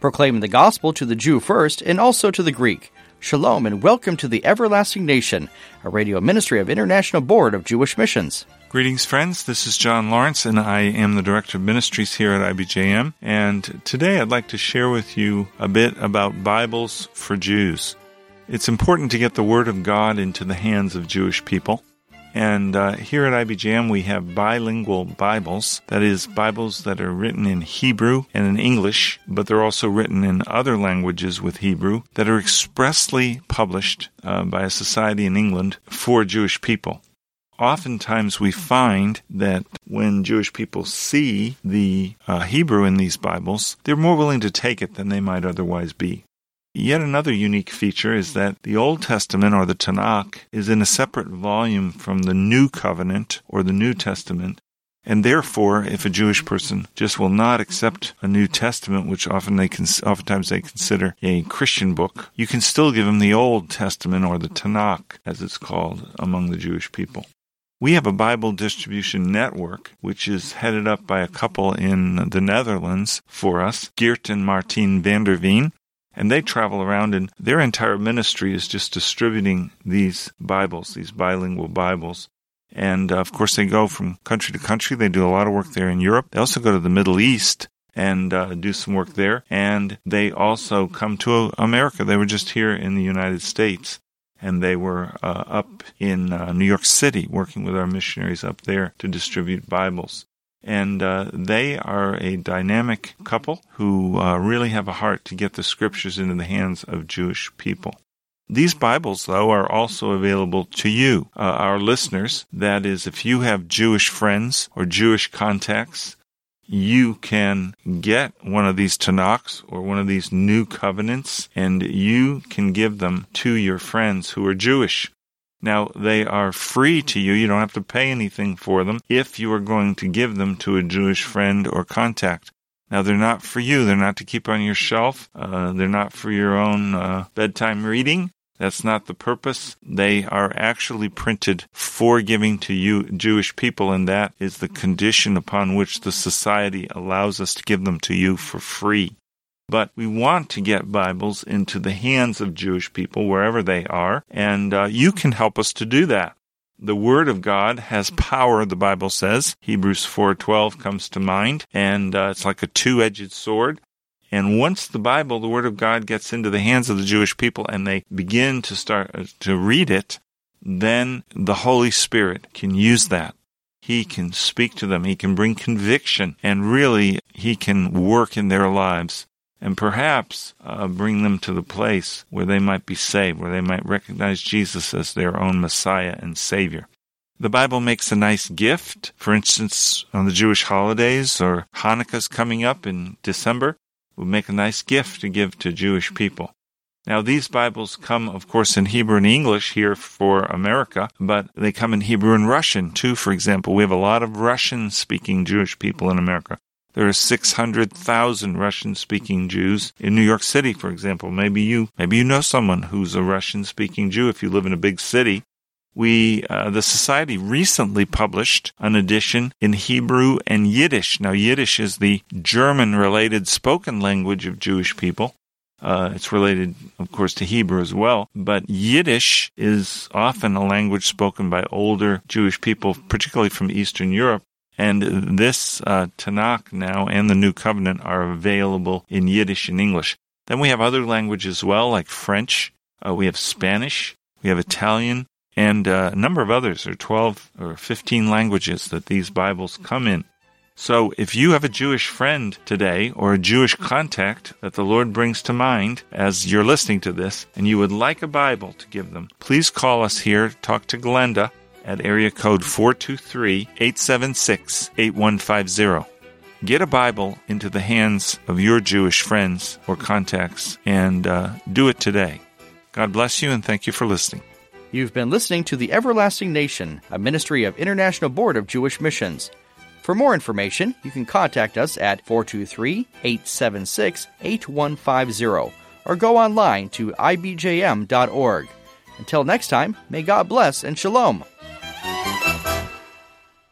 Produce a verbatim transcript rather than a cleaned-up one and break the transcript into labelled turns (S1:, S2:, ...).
S1: proclaiming the gospel to the Jew first and also to the Greek. Shalom and welcome to the Everlasting Nation, a radio ministry of International Board of Jewish Missions.
S2: Greetings, friends. This is John Lawrence, and I am the Director of Ministries here at I B J M. And today I'd like to share with you a bit about Bibles for Jews. It's important to get the Word of God into the hands of Jewish people. And uh, here at I B J M, we have bilingual Bibles, that is, Bibles that are written in Hebrew and in English, but they're also written in other languages with Hebrew, that are expressly published uh, by a society in England for Jewish people. Oftentimes we find that when Jewish people see the uh, Hebrew in these Bibles, they're more willing to take it than they might otherwise be. Yet another unique feature is that the Old Testament, or the Tanakh, is in a separate volume from the New Covenant, or the New Testament, and therefore, if a Jewish person just will not accept a New Testament, which often they cons- oftentimes they consider a Christian book, you can still give them the Old Testament, or the Tanakh, as it's called among the Jewish people. We have a Bible distribution network, which is headed up by a couple in the Netherlands for us, Geert and Martien van der Veen. And they travel around, and their entire ministry is just distributing these Bibles, these bilingual Bibles. And, uh, of course, they go from country to country. They do a lot of work there in Europe. They also go to the Middle East and uh, do some work there. And they also come to America. They were just here in the United States. And they were uh, up in uh, New York City working with our missionaries up there to distribute Bibles. And uh, they are a dynamic couple who uh, really have a heart to get the Scriptures into the hands of Jewish people. These Bibles, though, are also available to you, uh, our listeners. That is, if you have Jewish friends or Jewish contacts, you can get one of these Tanakhs or one of these New Covenants, and you can give them to your friends who are Jewish. Now, they are free to you. You don't have to pay anything for them if you are going to give them to a Jewish friend or contact. Now, they're not for you. They're not to keep on your shelf. Uh, they're not for your own uh, bedtime reading. That's not the purpose. They are actually printed for giving to you, Jewish people, and that is the condition upon which the society allows us to give them to you for free. But we want to get Bibles into the hands of Jewish people wherever they are, and uh, you can help us to do that. The Word of God has power, the Bible says. Hebrews four twelve comes to mind, and uh, it's like a two-edged sword. And once the Bible, the Word of God, gets into the hands of the Jewish people and they begin to start uh, to read it, then the Holy Spirit can use that. He can speak to them. He can bring conviction, and really, He can work in their lives. And perhaps uh, bring them to the place where they might be saved, where they might recognize Jesus as their own Messiah and Savior. The Bible makes a nice gift. For instance, on the Jewish holidays, or Hanukkah's coming up in December, we'll make a nice gift to give to Jewish people. Now, these Bibles come, of course, in Hebrew and English here for America, but they come in Hebrew and Russian, too, for example. We have a lot of Russian-speaking Jewish people in America. There are six hundred thousand Russian-speaking Jews in New York City, for example. Maybe you maybe you know someone who's a Russian-speaking Jew if you live in a big city. We, uh, the Society recently published an edition in Hebrew and Yiddish. Now, Yiddish is the German-related spoken language of Jewish people. Uh, it's related, of course, to Hebrew as well. But Yiddish is often a language spoken by older Jewish people, particularly from Eastern Europe. And this uh, Tanakh now and the New Covenant are available in Yiddish and English. Then we have other languages as well, like French. Uh, we have Spanish. We have Italian. And uh, a number of others. There are twelve or fifteen languages that these Bibles come in. So if you have a Jewish friend today or a Jewish contact that the Lord brings to mind as you're listening to this, and you would like a Bible to give them, please call us here, talk to Glenda, at area code four two three, eight seven six, eight one five zero. Get a Bible into the hands of your Jewish friends or contacts, and uh, do it today. God bless you, and thank you for listening.
S1: You've been listening to The Everlasting Nation, a ministry of International Board of Jewish Missions. For more information, you can contact us at four two three, eight seven six, eight one five zero or go online to I B J M dot org. Until next time, may God bless and shalom.